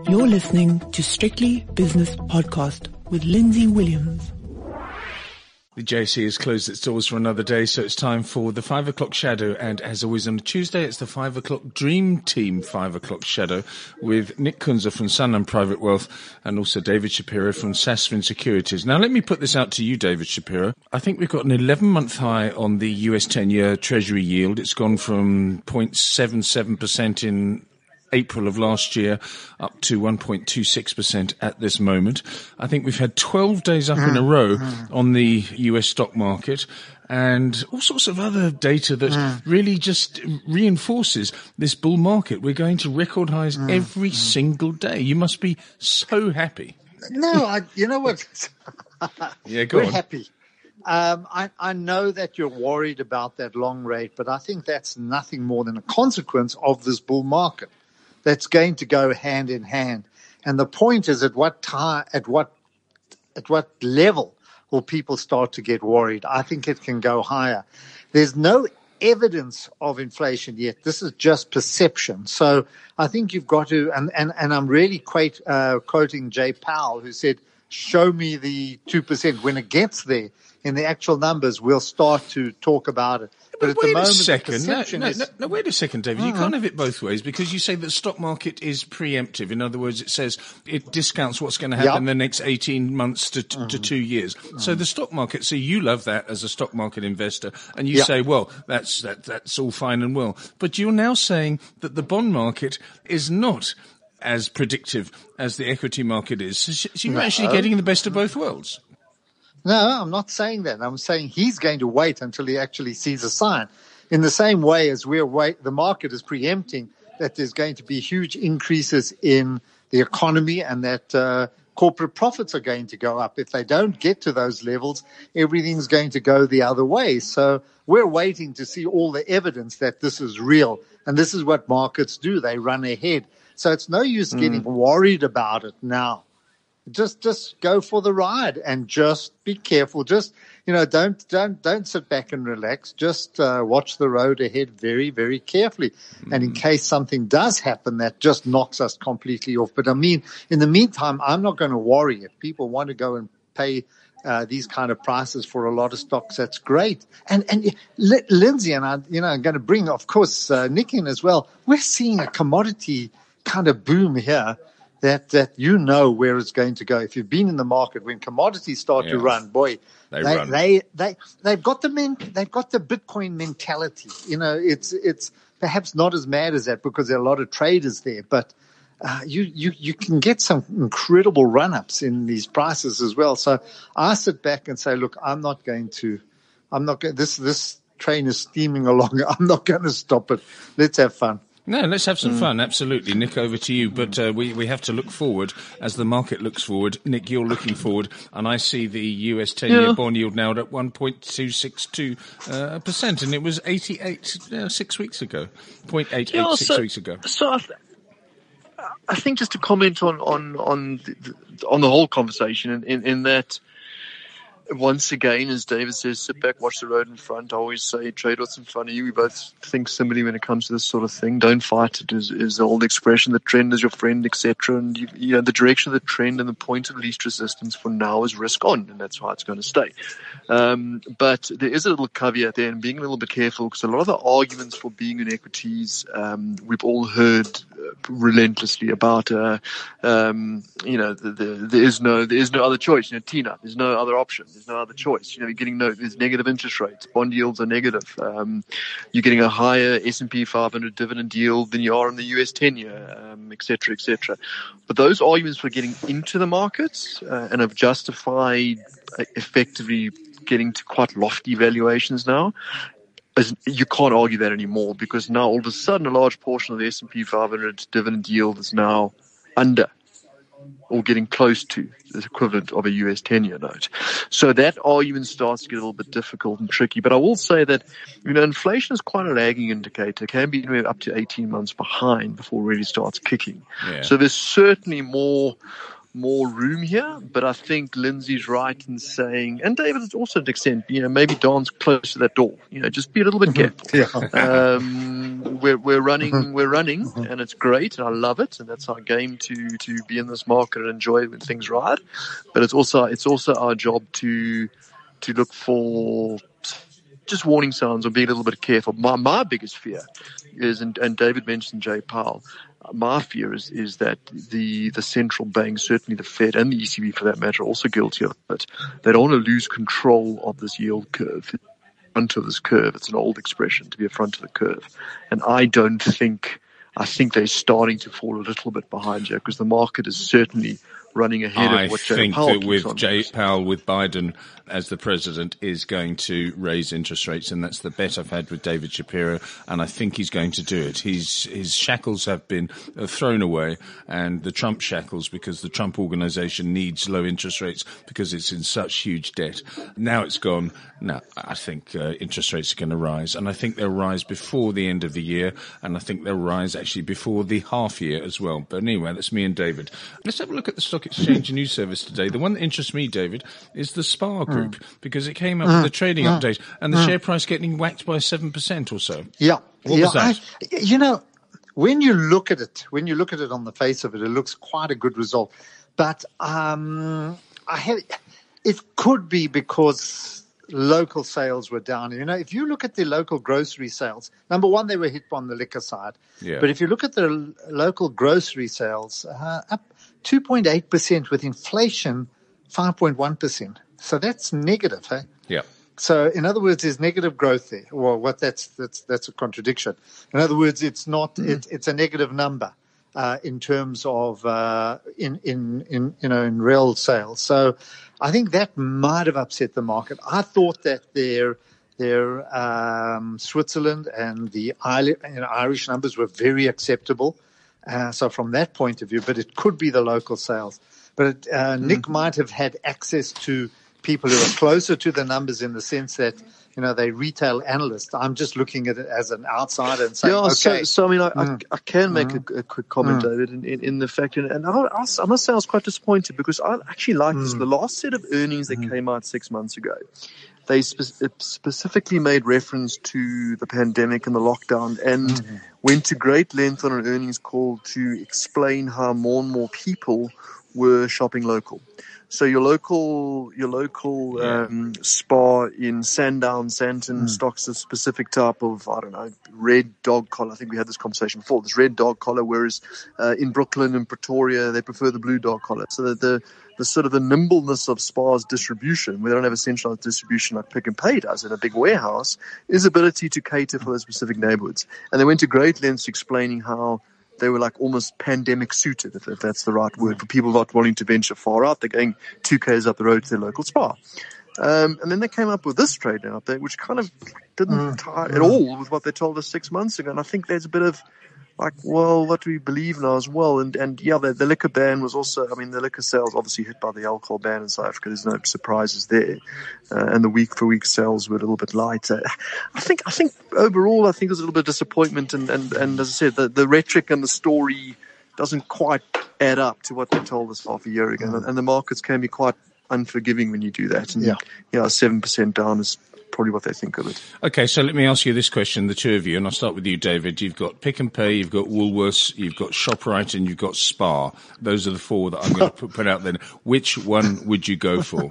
You're listening to Strictly Business Podcast with Lindsay Williams. The JSE has closed its doors for another day, so it's time for the 5 o'clock shadow. And as always on a Tuesday, it's the 5 o'clock Dream Team 5 o'clock shadow with Nick Kunze from Sanlam Private Wealth and also David Shapiro from Sasfin Securities. Now, let me put this out to you, David Shapiro. I think we've got an 11-month high on the US 10-year Treasury yield. It's gone from 0.77% in April of last year up to 1.26% at this moment. I think we've had 12 days up in a row on the US stock market and all sorts of other data that really just reinforces this bull market. We're going to record highs every single day. You must be so happy. No, you know what? Yeah, go We're on. happy. I know that you're worried about that long rate, but I think that's nothing more than a consequence of this bull market. That's going to go hand in hand. And the point is at what level will people start to get worried? I think it can go higher. There's no evidence of inflation yet. This is just perception. So I think you've got to, and I'm really quoting Jay Powell, who said, show me the 2%. When it gets there in the actual numbers, we'll start to talk about it. But at the moment, wait a second, David. You can't have it both ways because you say that the stock market is preemptive. In other words, it says it discounts what's going to happen in the next 18 months to 2 years. So the stock market, so you love that as a stock market investor, and you say, well, that's all fine and well. But you're now saying that the bond market is not as predictive as the equity market is. So you're actually getting the best of both worlds. No, I'm not saying that. I'm saying he's going to wait until he actually sees a sign. In the same way as the market is preempting that there's going to be huge increases in the economy and that corporate profits are going to go up. If they don't get to those levels, everything's going to go the other way. So we're waiting to see all the evidence that this is real. And this is what markets do. They run ahead. So it's no use getting worried about it now. Just go for the ride and just be careful. Just, don't sit back and relax. Just watch the road ahead very, very carefully. And in case something does happen that just knocks us completely off. But I mean, in the meantime, I'm not going to worry. If people want to go and pay these kind of prices for a lot of stocks, that's great. And Lindsay and I, I'm going to bring, of course, Nick in as well. We're seeing a commodity kind of boom here. That where it's going to go. If you've been in the market when commodities start to run, boy, they've got the Bitcoin mentality. It's perhaps not as mad as that because there are a lot of traders there, but you can get some incredible run-ups in these prices as well. So I sit back and say, look, this train is steaming along. I'm not going to stop it. Let's have fun. No, let's have some fun. Absolutely. Nick, over to you. But we have to look forward as the market looks forward. Nick, you're looking forward, and I see the US 10-year bond yield now at 1.262%, and it was 88 6 weeks ago, 0.88 6 weeks ago. So I think just to comment on the whole conversation in that, once again, as David says, sit back, watch the road in front. I always say trade what's in front of you. We both think similarly when it comes to this sort of thing. Don't fight it is the old expression. The trend is your friend, etc. And the direction of the trend and the point of least resistance for now is risk on, and that's how it's going to stay. But there is a little caveat there, and being a little bit careful because a lot of the arguments for being in equities, we've all heard relentlessly about. There is no other choice. Tina, there's no other option. There's no other choice. There's negative interest rates. Bond yields are negative. You're getting a higher S&P 500 dividend yield than you are in the US 10-year, et cetera, et cetera. But those arguments for getting into the markets and have justified effectively getting to quite lofty valuations now, you can't argue that anymore because now all of a sudden a large portion of the S&P 500 dividend yield is now under or getting close to the equivalent of a US 10-year note. So that argument starts to get a little bit difficult and tricky. But I will say that, inflation is quite a lagging indicator. It can be anywhere up to 18 months behind before it really starts kicking. Yeah. So there's certainly more more room here, but I think Lindsay's right in saying, and David is also to an extent, maybe dance close to that door. Just be a little bit careful. Yeah. We're running, and it's great, and I love it, and that's our game to be in this market and enjoy it when things ride. But it's also our job to look for just warning signs or be a little bit careful. My biggest fear is, and David mentioned Jay Powell. My fear is that the central banks, certainly the Fed and the ECB for that matter, are also guilty of it. They don't want to lose control of this yield curve. Front of this curve. It's an old expression, to be a front of the curve. And I think they're starting to fall a little bit behind you, because the market is certainly running ahead of what Jay Powell I think that with Jay Powell, with Biden as the president, is going to raise interest rates, and that's the bet I've had with David Shapiro, and I think he's going to do it. His shackles have been thrown away, and the Trump shackles, because the Trump organization needs low interest rates because it's in such huge debt. Now it's gone. Now I think interest rates are going to rise, and I think they'll rise before the end of the year, and I think they'll rise actually before the half year as well. But anyway, that's me and David. Let's have a look at the Stock Exchange News Service today. The one that interests me, David, is the SPAR Group, because it came up with a trading update, and the share price getting whacked by 7% or so. Yeah. What was that? When you look at it on the face of it, it looks quite a good result. But it could be because local sales were down. If you look at the local grocery sales, number one, they were hit on the liquor side. Yeah. But if you look at the local grocery sales, up 2.8%, with inflation 5.1%. So that's negative, hey? Yeah. So in other words, there's negative growth there. Well, that's a contradiction. In other words, it's not it's a negative number in terms of in real sales. So I think that might have upset the market. I thought that their Switzerland and the Irish numbers were very acceptable. So from that point of view, but it could be the local sales. But Nick might have had access to people who are closer to the numbers, in the sense that, they retail analysts. I'm just looking at it as an outsider and saying, okay. So I mean, I can make a quick comment, David, in the fact, and I must say I was quite disappointed, because I actually liked this. The last set of earnings that came out 6 months ago, they specifically made reference to the pandemic and the lockdown, and went to great length on an earnings call to explain how more and more people were shopping local. So your local SPAR in Sandown, Sandton stocks a specific type of, red dog collar. I think we had this conversation before, this red dog collar, whereas in Brooklyn and Pretoria, they prefer the blue dog collar. So that the sort of the nimbleness of SPAR's distribution, where they don't have a centralized distribution like Pick n Pay does in a big warehouse, is ability to cater for those specific neighborhoods. And they went to great lengths explaining how they were like almost pandemic suited, if that's the right word, for people not wanting to venture far out. They're going 2 k's up the road to their local SPAR. And then they came up with this trading update, which kind of didn't tie at all with what they told us 6 months ago. And I think there's a bit of like, well, what do we believe now as well? And yeah, the liquor ban was also, the liquor sales obviously hit by the alcohol ban in South Africa. There's no surprises there. And the week for week sales were a little bit lighter. I think overall, there's a little bit of disappointment. And as I said, the rhetoric and the story doesn't quite add up to what they told us half a year ago. And the markets can be quite unforgiving when you do that. And 7% down is probably what they think of it. Okay, so let me ask you this question, the two of you, and I'll start with you, David. You've got Pick n Pay, you've got Woolworths, you've got ShopRite, and you've got SPAR. Those are the four that I'm going to put out there. Which one would you go for?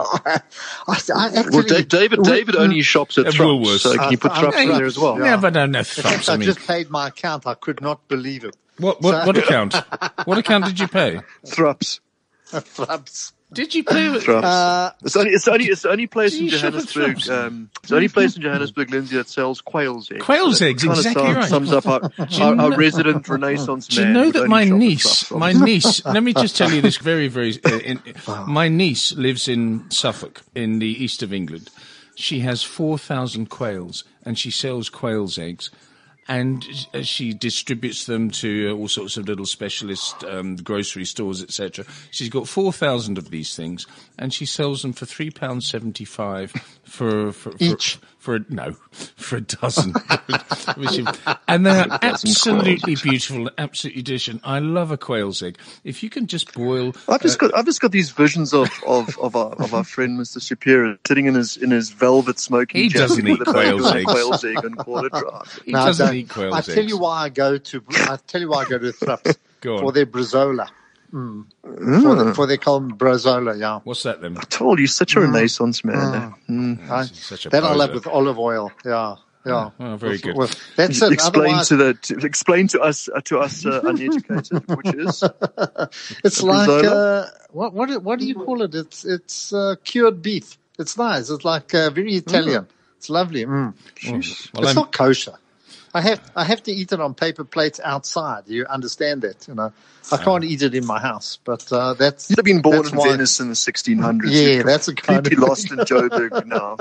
David only shops at Thrups, Woolworths. so can you put Thrups in there as well? Yeah, but I don't know Thrups. I just paid my account. I could not believe it. What account? What account did you pay? Thrups. Thrups. Did you pay with It's the only place in Johannesburg. It's the only place in Johannesburg, Lindsay, that sells quail's eggs. Quail's eggs, exactly right. Sums up our resident Renaissance man. Do you know that my niece? Let me just tell you this very, very. My niece lives in Suffolk, in the east of England. She has 4,000 quails, and she sells quail's eggs. And she distributes them to all sorts of little specialist grocery stores, etc. She's got 4,000 of these things, and she sells them for £3.75 for for a dozen. And they're absolutely beautiful, absolutely delicious. I love a quail's egg. If you can just boil. I've just got these visions of our friend Mr. Shapiro sitting in his velvet smoking He jacket doesn't eat with a quail's eggs. Quail's egg and call it dry. He No, I doesn't don't. eat quail's I eggs. tell you why I go to Thrups Go on. for their brazola. For their column brazola, yeah. What's that then? I told you, such a Renaissance man. Such a That I love poser. with olive oil, yeah. Yeah, Oh, very good. Well, that's it. Explain to us uneducated, which is It's a like brazola? what do you call it? It's cured beef. It's nice. It's like very Italian. It's lovely. Well, It's I'm- not kosher. I have to eat it on paper plates outside. You understand that? You know, I can't eat it in my house. But that's You'd have been born that's in why- Venice in the 1600s. Yeah, You'd that's a kind completely of lost in Joburg now.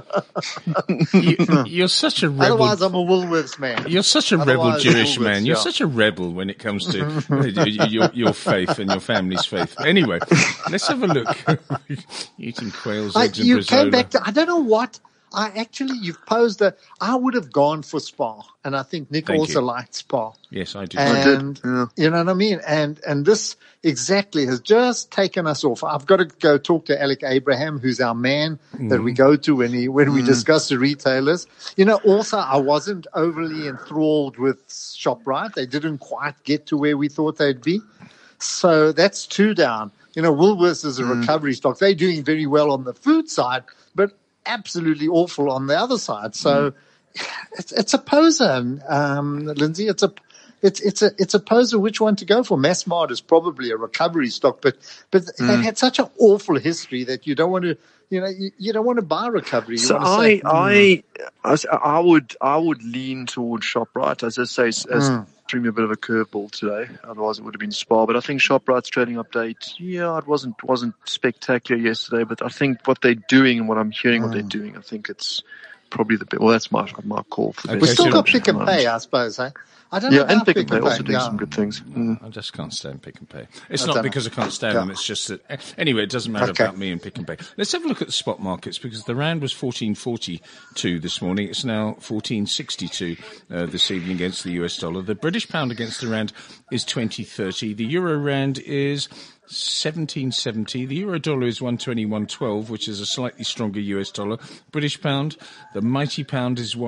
Yeah. You're such a rebel. Otherwise, I'm a Woolworths man. You're such a rebel Otherwise, Jewish Woolworths, man. You're yeah. such a rebel when it comes to your faith and your family's faith. Anyway, let's have a look. Eating quail's eggs and You came brazola. back to, I don't know what. You've posed I would have gone for Spa, and I think Nick Thank also you. liked Spa. Yes, I do. And Yeah. you know what I mean? And this exactly has just taken us off. I've got to go talk to Alec Abraham, who's our man that we go to when we discuss the retailers. You know, also I wasn't overly enthralled with ShopRite. They didn't quite get to where we thought they'd be. So that's 2 down. You know, Woolworths is a recovery stock. They're doing very well on the food side, but absolutely awful on the other side. So it's a poser, Lindsay. It's a poser which one to go for. Massmart is probably a recovery stock, but they've had such an awful history that you don't want to, you don't want to buy recovery. You So want to say, I would lean towards ShopRite, as I say, as threw me a bit of a curveball today. Otherwise, it would have been Spar. But I think ShopRite's trading update, it wasn't spectacular yesterday. But I think what they're doing and what I'm hearing what they're doing, I think it's probably the best. Well, that's my call for the Okay, we best still got option Pick and at the moment. Pay, I suppose. Eh? I don't know Yeah, and about Pick and Pay also doing yeah. some good things. I just can't stand Pick and Pay. It's I not don't because I can't stand Yeah. them. It's just that anyway. It doesn't matter Okay. about me and Pick and Pay. Let's have a look at the spot markets because the rand was 14.42 this morning. It's now 14.62 this evening against the US dollar. The British pound against the rand is 20.30. The euro rand is 17.70. The euro dollar is 121.12, which is a slightly stronger US dollar. British pound, the mighty pound is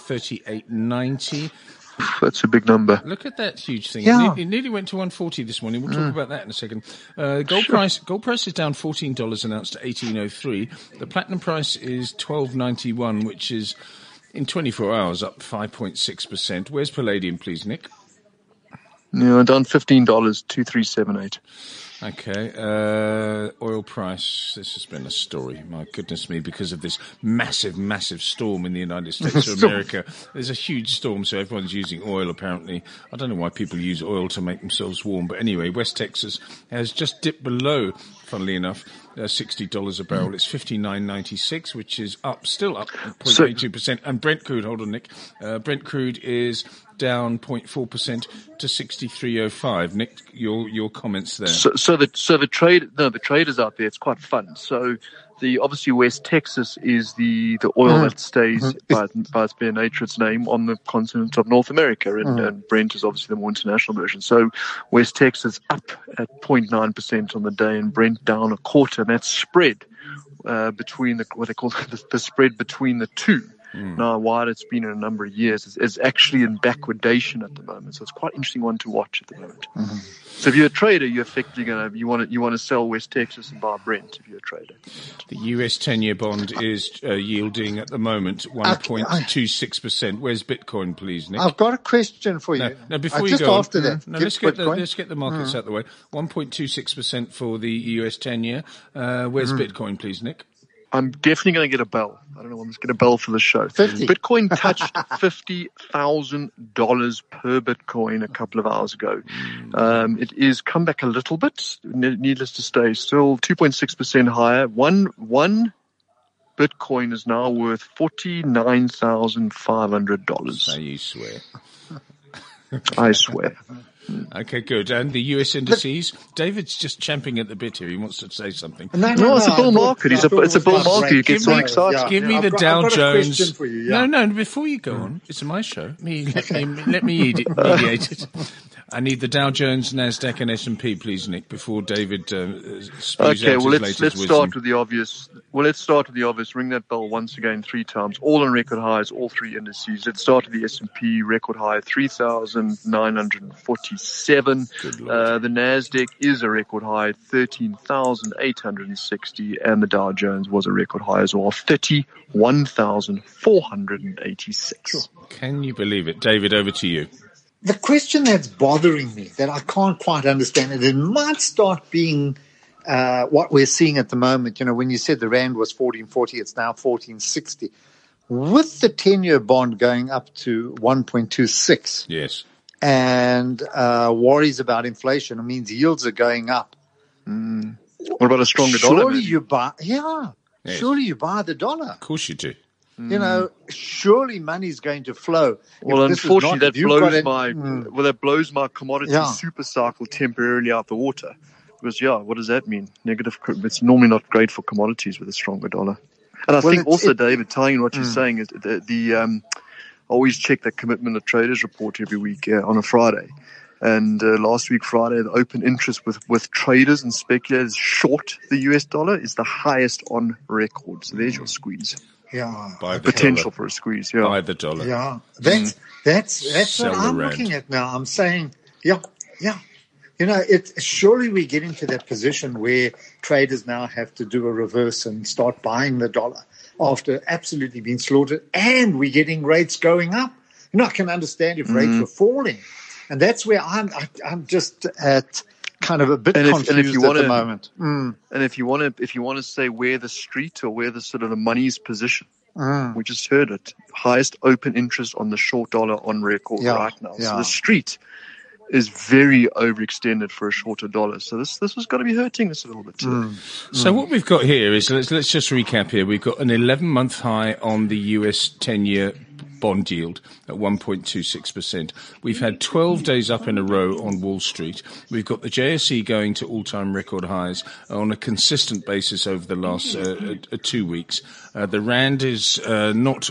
138.90. That's a big number. Look at that huge thing. Yeah. It nearly went to 140 this morning. We'll talk about that in a second. Gold price is down $14 an ounce to 18.03. The platinum price is 12.91, which is in 24 hours up 5.6%. Where's palladium, please, Nick? Yeah, down $15, 2378. Okay. Oil price. This has been a story. My goodness me, because of this massive, massive storm in the United States of America. There's a huge storm, so everyone's using oil apparently. I don't know why people use oil to make themselves warm. But anyway, West Texas has just dipped below, funnily enough, $60 a barrel. It's 59.96, which is still up 0.82%. And Brent crude, hold on, Nick. Brent crude is down 0.4% to 63.05. Nick, your comments there. So the traders out there, it's quite fun. So obviously West Texas is the oil that stays by its bare nature, its name, on the continent of North America, and Brent is obviously the more international version. So West Texas up at 0.9% on the day, and Brent down a quarter, and that's spread between what they call the spread between the two. Now, while it's been in a number of years, it's actually in backwardation at the moment. So it's quite an interesting one to watch at the moment. So if you're a trader, you're effectively you want to sell West Texas and buy Brent if you're a trader. The US 10-year bond is yielding at the moment 1.26%. Where's Bitcoin, please, Nick? I've got a question for you. No, before you just go after on, that, no, give let's get Bitcoin. the markets out of the way. 1.26% for the US 10-year. Where's Bitcoin, please, Nick? I'm definitely going to get a bell. I don't know. I'm just going to bell for the show. 50. Bitcoin touched $50,000 per Bitcoin a couple of hours ago. It is come back a little bit. Needless to say, still 2.6% higher. One Bitcoin is now worth $49,500. So you swear. I swear. Okay, good. And the US indices? David's just champing at the bit here. He wants to say something. No, it's a bull market. It's a bull market. You get so excited. Give me the I've Dow got a Jones. question for you, yeah. No, before you go on, it's my show. Let me mediate it. I need the Dow Jones, Nasdaq, and S&P, please, Nick, before David spews out his latest let's wisdom. start with the obvious. Well, let's start with the obvious. Ring that bell once again 3 times. All on record highs, all 3 indices. Let's start with the S&P record high, 3,947. The Nasdaq is a record high, 13,860, and the Dow Jones was a record high as well, 31,486. Can you believe it? David, over to you. The question that's bothering me, that I can't quite understand, and it might start being what we're seeing at the moment. You know, when you said the Rand was 14.40, it's now 14.60. With the 10-year bond going up to 1.26, Yes. and worries about inflation, it means yields are going up. What about a stronger dollar? Surely maybe? you buy, Yes. surely you buy the dollar. Of course you do. You know, surely money's going to flow. Well, If this is unfortunately, not- if you've got that blows my commodity Yeah. super cycle temporarily out the water. Because, what does that mean? Negative. It's normally not great for commodities with a stronger dollar. And I think also, David, tying in what you're saying is I always check the Commitment of Traders report every week on a Friday. And last week, Friday, the open interest with traders and speculators short the US dollar is the highest on record. So there's your squeeze. Yeah. Buy the Potential dollar. for a squeeze, Buy the dollar. Yeah, that's Sell what the I'm Rand. looking at now. I'm saying, yeah. You know, surely we get into that position where traders now have to do a reverse and start buying the dollar after absolutely being slaughtered, and we're getting rates going up. You know, I can understand if rates were falling, and that's where I'm just at kind of a bit confused at the moment. And if you want to say where the street or where the sort of the money's position, we just heard it. Highest open interest on the short dollar on record right now. So the street is very overextended for a shorter dollar. So this has got to be hurting us a little bit too. So what we've got here is, let's just recap here. We've got an 11-month high on the US 10-year bond yield at 1.26%. We've had 12 days up in a row on Wall Street. We've got the JSE going to all-time record highs on a consistent basis over the last 2 weeks. The Rand is not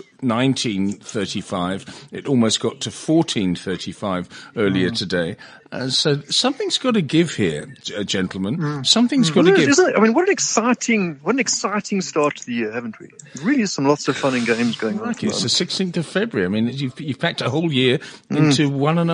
19.35. It almost got to 14.35 earlier today. So something's got to give here, gentlemen. Something's got to give. Isn't it? I mean, what an exciting start to the year, haven't we? Really, some lots of fun and games going on. It's the 16th of February. I mean, you've packed a whole year into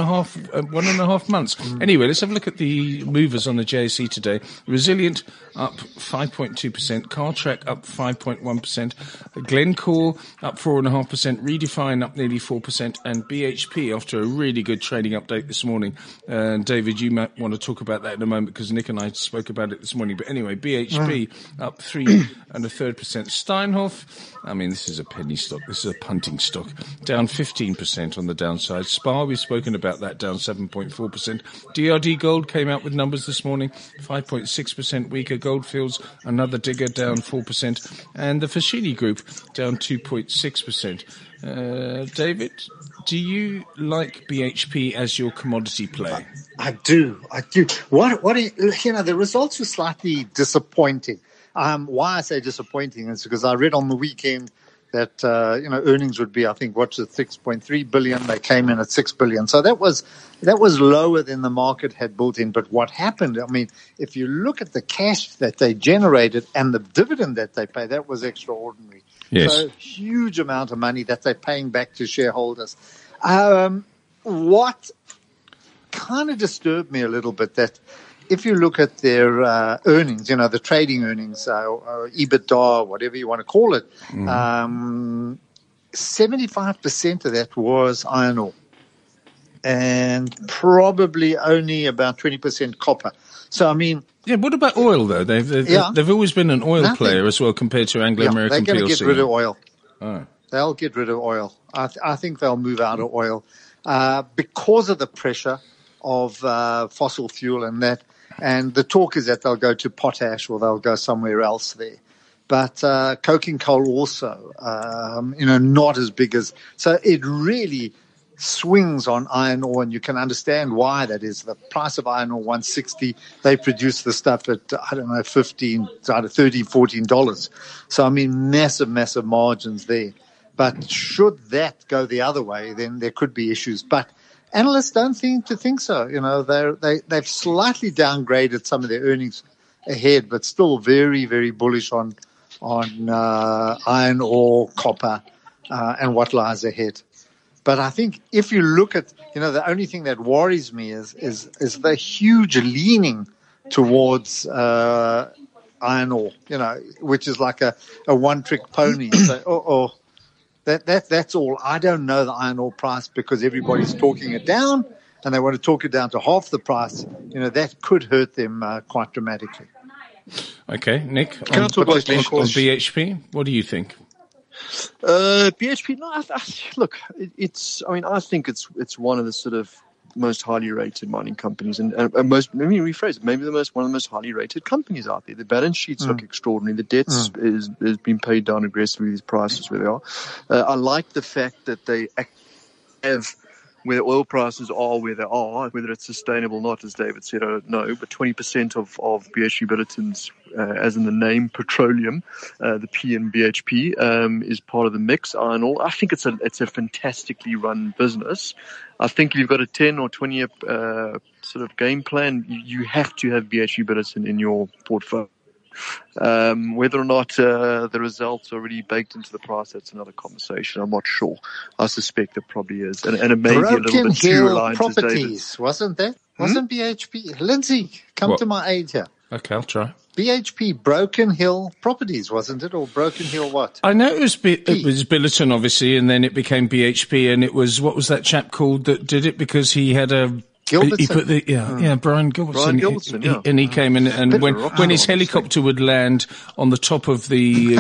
1.5 months. Anyway, let's have a look at the movers on the JSE today. Resilient up 5.2%, Cartrack up 5.1%, Glencore up 4.5%, Redefine up nearly 4%, and BHP after a really good trading update this morning. David, you might want to talk about that in a moment because Nick and I spoke about it this morning. But anyway, BHP up 3.33%. Steinhoff, I mean, this is a penny stock. This is a punting stock. Down 15% on the downside. SPAR, we've spoken about that, down 7.4%. DRD Gold came out with numbers this morning, 5.6% weaker. Goldfields, another digger, down 4%. And the Foschini Group, down 2.6%. David, do you like BHP as your commodity play? I do. The results were slightly disappointing. Why I say disappointing is because I read on the weekend that, earnings would be, I think, 6.3 billion. They came in at 6 billion. So that was lower than the market had built in. But what happened, I mean, if you look at the cash that they generated and the dividend that they pay, that was extraordinary. Yes. So huge amount of money that they're paying back to shareholders. What kind of disturbed me a little bit that if you look at their earnings, the trading earnings, or EBITDA, whatever you want to call it, 75% of that was iron ore and probably only about 20% copper. So, I mean... Yeah, what about oil, though? They've always been an oil player as well compared to Anglo American PLC. They're going to get rid of oil. Oh. They'll get rid of oil. I think they'll move out of oil because of the pressure of fossil fuel and that. And the talk is that they'll go to potash or they'll go somewhere else there. But coking coal also, not as big as. So it really swings on iron ore, and you can understand why that is. The price of iron ore, $160, they produce the stuff at, I don't know, $15, $13, $14. So, I mean, massive margins there. But should that go the other way, then there could be issues. But analysts don't seem to think so. You know, they've slightly downgraded some of their earnings ahead, but still very, very bullish on iron ore, copper, and what lies ahead. But I think if you look at, you know, the only thing that worries me is the huge leaning towards iron ore, you know, which is like a one-trick pony. So, that's all. I don't know the iron ore price because everybody's talking it down, and they want to talk it down to half the price. You know, that could hurt them quite dramatically. Okay, Nick, Can I talk about Glencore? on BHP? What do you think? BHP, no, look, I think it's one of the sort of most highly rated mining companies, and most, let me rephrase it, maybe one of the most highly rated companies out there. The balance sheets look extraordinary. The debts is being paid down aggressively. These prices where they are. I like the fact that they have, where oil prices are where they are, whether it's sustainable or not, as David said, I don't know, but 20% of BHP Billiton's, as in the name petroleum, the P in BHP, is part of the mix, iron ore. I think it's a fantastically run business. I think if you've got a 10 or 20 year sort of game plan, you have to have BHP Billiton in your portfolio. Whether or not the results are already baked into the price, that's another conversation. I'm not sure. I suspect it probably is, and it may be a little bit too aligned to Properties, wasn't that? Wasn't BHP? Lindsay, come to my aid here. Okay, I'll try. BHP, Broken Hill Properties, wasn't it? Or Broken Hill what? I know it was Billiton, obviously, and then it became BHP, and it was, what was that chap called that did it? Because he had a... Gilbertson. He put Brian Gilbertson. Brian Gilbertson, and he came in, and when his helicopter would land on the top of the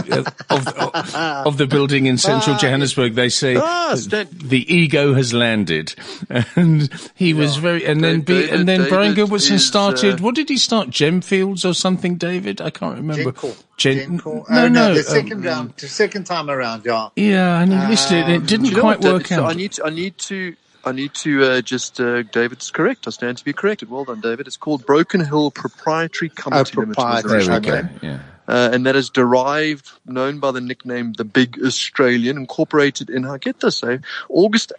of the building in central Johannesburg, they say the ego has landed, and he was very. And then Brian Gilbertson started. What did he start? Gemfields or something? David, I can't remember. Gencore. No. The second time around, yeah. Yeah, and he missed it. It didn't quite work out. I need to David's correct. I stand to be corrected. Well done, David. It's called Broken Hill Proprietary Company Limited. There we go. Yeah. And that is known by the nickname the Big Australian, incorporated in, get this, August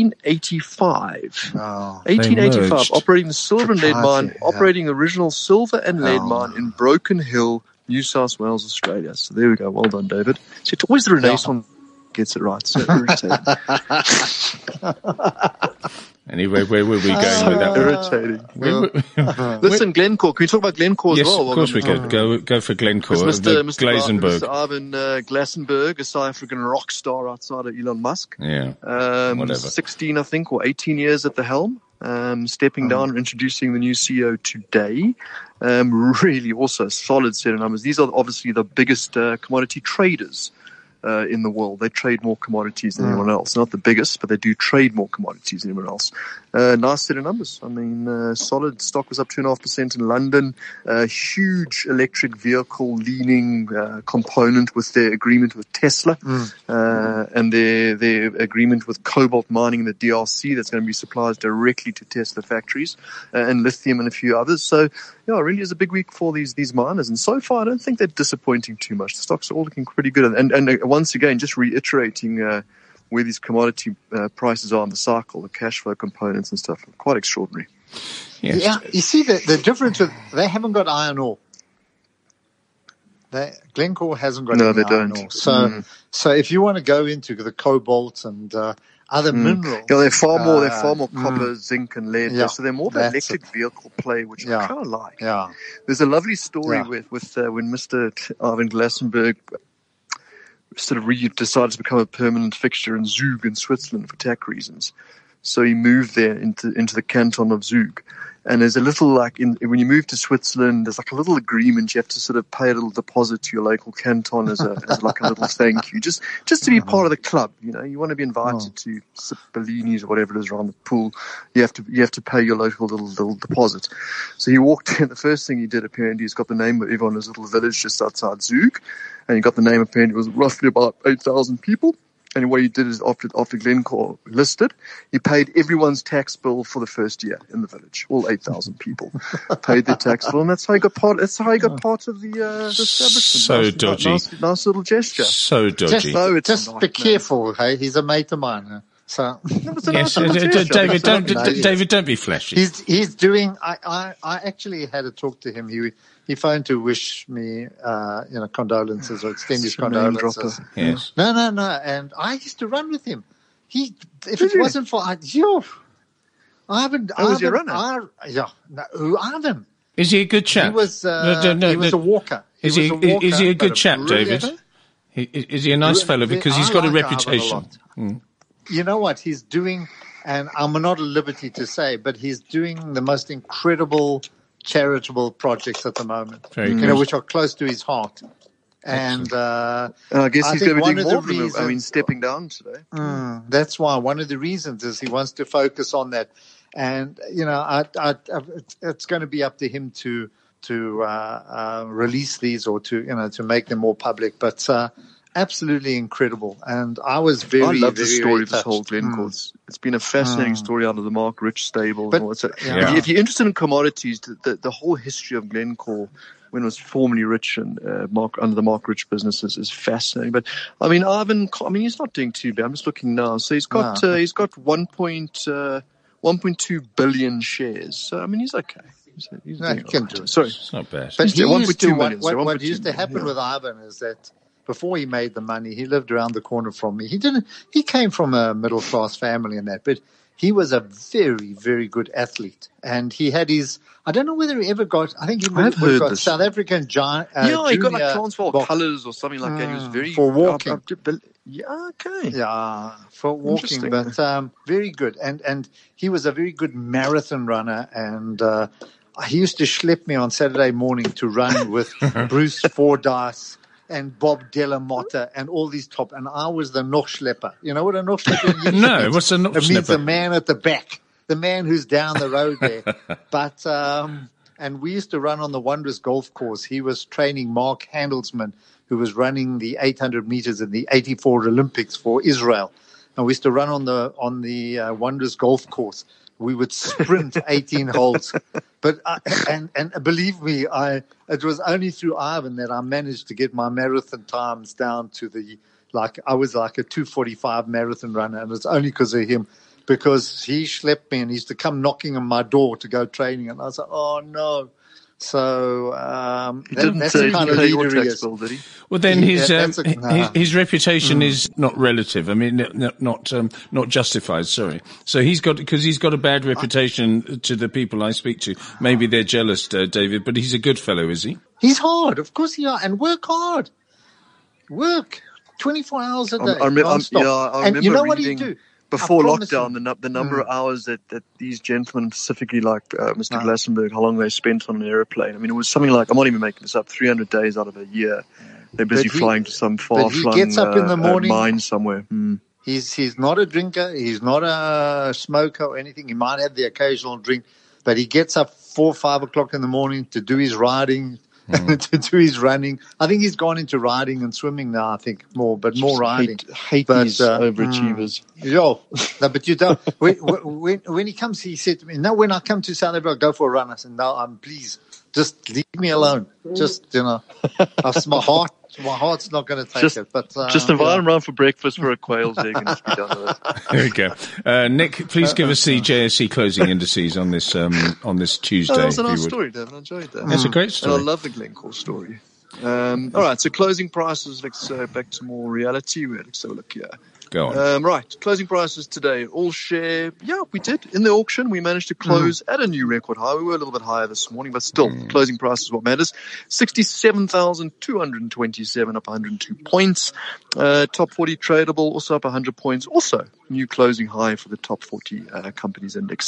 1885. Oh, 1885, operating the silver and lead mine, operating the original silver and lead mine in Broken Hill, New South Wales, Australia. So there we go. Well done, David. So it's always the Renaissance gets it right. So irritating. Anyway, where were we going with that? Irritating. Listen, Glencore. Can we talk about Glencore as well? Yes, of course we could. Go for Glencore. Mr. Glasenberg. Mr. Ivan Glasenberg, a South African rock star outside of Elon Musk. Yeah. Whatever. 16, I think, or 18 years at the helm. Stepping down, introducing the new CEO today. Really also solid set of numbers. These are obviously the biggest commodity traders in the world. They trade more commodities than anyone else. Not the biggest, but they do trade more commodities than anyone else. Nice set of numbers. I mean, solid. Stock was up 2.5% in London. Huge electric vehicle leaning component with their agreement with Tesla and their agreement with cobalt mining in the DRC that's going to be supplied directly to Tesla factories and lithium and a few others. So, yeah, it really is a big week for these miners. And so far, I don't think they're disappointing too much. The stocks are all looking pretty good. And once again, just reiterating where these commodity prices are in the cycle, the cash flow components and stuff, are quite extraordinary. Yes. Yeah, you see the difference with, they haven't got iron ore. Glencore hasn't got any iron ore. So if you want to go into the cobalt and other minerals, they're far more copper, zinc, and lead. Yeah, so they're more of an electric vehicle play, which I kind of like. Yeah, there's a lovely story with when Mr. Ivan Glasenberg sort of decided to become a permanent fixture in Zug in Switzerland for tax reasons. So he moved there into the canton of Zug. And there's a little, when you move to Switzerland, there's like a little agreement. You have to sort of pay a little deposit to your local canton as like a little thank you, just to be part of the club. You know, you want to be invited to sip Bellinis or whatever it is around the pool. You have to pay your local little deposit. So he walked in. The first thing he did, apparently, he's got the name of everyone in his little village just outside Zug. And he got the name, apparently, it was roughly about 8,000 people. And what he did is after Glencore listed, he paid everyone's tax bill for the first year in the village. All 8,000 people paid their tax bill, and that's how he got part. That's how he got part of the establishment. So dodgy. Nice little gesture. So dodgy. Just be careful, hey. He's a mate of mine. Huh? So Yes, David, don't be flashy. he's doing. I actually had a talk to him. He phoned to wish me, condolences or extend his condolences. Yes. No. And I used to run with him. If it wasn't for Ivan, was your runner? Ivan. Is he a good chap? He was a walker. Is he a good chap, David? Is he a nice fellow? Because he's got a reputation. You know what he's doing, and I'm not at liberty to say, but he's doing the most incredible charitable projects at the moment. Very good. Which are close to his heart. And I guess he's going to be doing more of them. I mean, stepping down today. That's why one of the reasons is he wants to focus on that. And it's going to be up to him to release these or to make them more public. But absolutely incredible. And I was I love the very, story very of this whole Glencore. It's been a fascinating story out of the Mark Rich stable. But, If you're interested in commodities, the whole history of Glencore, when it was formerly Rich and under the Mark Rich businesses, is fascinating. But I mean, Ivan, he's not doing too bad. I'm just looking now. So he's got 1.2 billion shares. So I mean, he's okay. He's doing can right. do it. Sorry, It's not bad. But he used to, what 1.2 used to happen with Ivan is that before he made the money, he lived around the corner from me. He came from a middle class family and that, but he was a very, very good athlete. And he had I don't know whether he ever got, I think he got South African giant. He got like Transvaal Colours or something like that. He was very for walking. Okay. Yeah, for walking, but very good. And he was a very good marathon runner. And he used to schlep me on Saturday morning to run with Bruce Fordyce and Bob Delamotta and all these top. And I was the Nochschlepper. You know what a Nochschlepper is? No, what's a Nochschlepper? It means the man at the back, the man who's down the road there. But and we used to run on the Wondrous Golf Course. He was training Mark Handelsman, who was running the 800 meters in the 84 Olympics for Israel. And we used to run on the Wondrous Golf Course. We would sprint 18 holes. But and believe me, it was only through Ivan that I managed to get my marathon times down to I was like a 2:45 marathon runner, and it's only because of him, because he schlepped me and he used to come knocking on my door to go training, and I was like, oh no. So that's the kind of leader he is. Bill, did he? Well, then his reputation is not relative. I mean, not justified. Sorry. So because he's got a bad reputation to the people I speak to. Maybe they're jealous, David. But he's a good fellow, is he? He's hard, of course he are, and work hard. Work 24 hours a day. I remember and you know what he do? Before lockdown, the number of hours that these gentlemen, specifically like Mr. Glassenberg, how long they spent on an airplane. I mean, it was something like, I'm not even making this up, 300 days out of a year. They're busy flying to some far-flung gets up in the morning, mine somewhere. He's not a drinker. He's not a smoker or anything. He might have the occasional drink, but he gets up 4 or 5 o'clock in the morning to do his riding, to do his running. I think he's gone into riding and swimming now, I think, more riding. Hate these overachievers. But you don't. When he comes, he said to me, no, when I come to South Africa, I'll go for a run. I said, no, please, just leave me alone. Just, my heart's not going to take it. But just invite him around for breakfast for a quail's egg and just be done with it. There we go. Nick, please give us the JSE closing indices on this Tuesday. That was a nice story, David. I enjoyed that. That's a great story. And I love the Glencore story. All right, so closing prices. Let's back to more reality. Let's have a look here. Go on. Right, closing prices today. All share, we did. In the auction, we managed to close at a new record high. We were a little bit higher this morning, but still, closing price is what matters. 67,227, up 102 points. Top 40 tradable, also up 100 points. Also, new closing high for the top 40 companies index,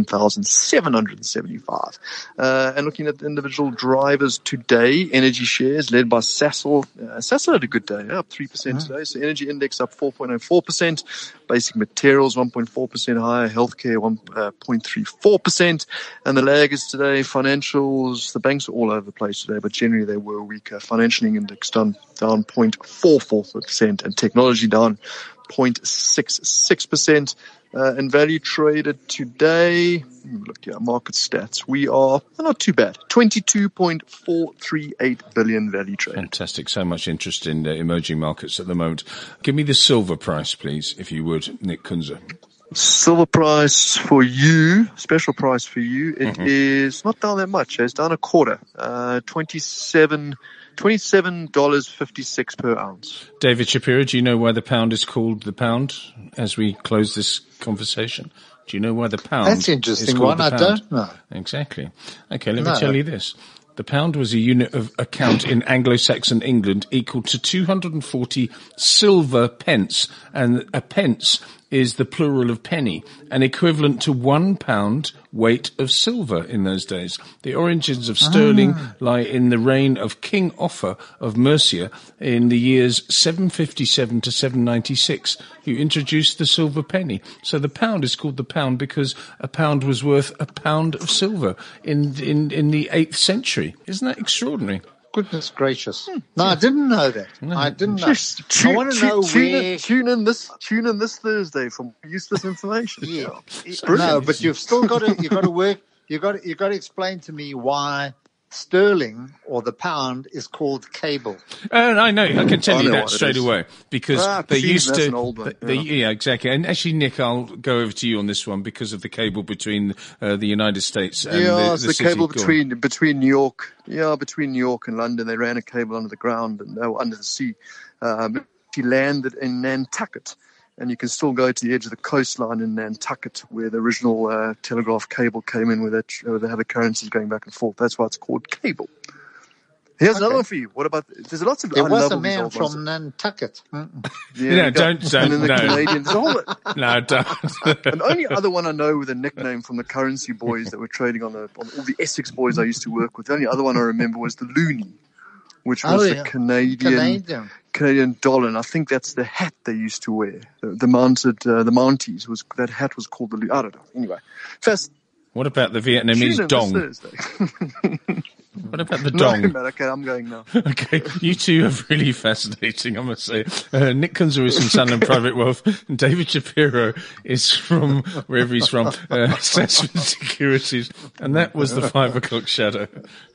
61,775. And looking at the individual drivers today, energy shares led by Sasol. Sasol had a good day, up 3% today. So energy index up 4.04%. Basic materials 1.4% higher, healthcare 1.34%, and the laggers today, financials, the banks are all over the place today, but generally they were weaker. Financial index down 0.44%, and technology down 0.66%. In value traded today, look here, market stats. We are not too bad. 22.438 billion value traded. Fantastic. So much interest in emerging markets at the moment. Give me the silver price, please, if you would, Nick Kunze. Silver price for you, special price for you, it is not down that much. It's down a quarter, $27.56 per ounce. David Shapiro, do you know why the pound is called the pound as we close this conversation? Do you know why the pound That's interesting is called one. the I pound? don't know. Exactly. Okay, let me tell you this. The pound was a unit of account in Anglo-Saxon England equal to 240 silver pence, and a pence is the plural of penny, and equivalent to 1 pound weight of silver in those days. The origins of sterling lie in the reign of King Offa of Mercia in the years 757 to 796, who introduced the silver penny. So the pound is called the pound because a pound was worth a pound of silver in the 8th century. Isn't that extraordinary? Goodness gracious! No, I didn't know that. I didn't know. I want to know where. Tune in this Thursday for useless information. Yeah. No, but you've still got to. You've got to work. You've got to explain to me why sterling or the pound is called cable. I know. I can tell you that straight away because they used to. An old one, yeah, exactly. And actually, Nick, I'll go over to you on this one because of the cable between the United States and the cable between New York. Yeah, between New York and London, they ran a cable under the ground and under the sea. She landed in Nantucket, and you can still go to the edge of the coastline in Nantucket, where the original telegraph cable came in, where they have the currencies going back and forth. That's why it's called cable. Here's another one for you. What about? There's lots of. There was a man from Nantucket. Yeah, don't. The Canadians. No, don't. And the only other one I know with a nickname from the currency boys that were trading on all the Essex boys I used to work with. The only other one I remember was the loonie, which was the Canadian dollar. And I think that's the hat they used to wear. The Mounties that hat was called the loonie. I don't know. Anyway, first. What about the Vietnamese dong? What about the dong? No, okay, I'm going now. Okay, you two are really fascinating, I must say. Nick Kunze is from Sanlam Private Wealth, and David Shapiro is from wherever he's from, Sasfin Securities, and that was the 5 o'clock shadow.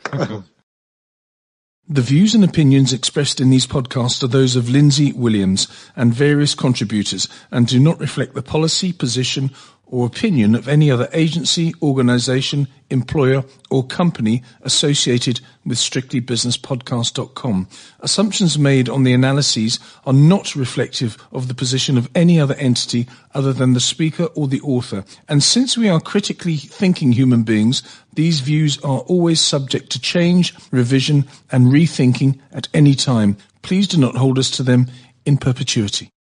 The views and opinions expressed in these podcasts are those of Lindsay Williams and various contributors and do not reflect the policy, position, or opinion of any other agency, organisation, employer or company associated with strictlybusinesspodcast.com. Assumptions made on the analyses are not reflective of the position of any other entity other than the speaker or the author. And since we are critically thinking human beings, these views are always subject to change, revision and rethinking at any time. Please do not hold us to them in perpetuity.